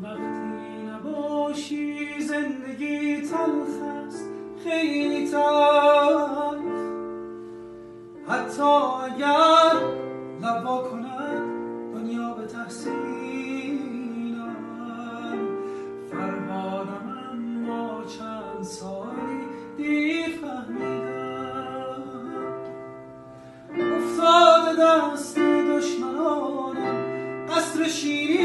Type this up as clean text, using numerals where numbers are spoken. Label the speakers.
Speaker 1: وقتی نباشی زندگی تلخ است، خیلی تلخ. حتی اگر لب وا کند دنیا به تحسینم، فرهادم اما چند سالی دیر فهمیدم. افتاده دست دشمنانم، قصر شیرین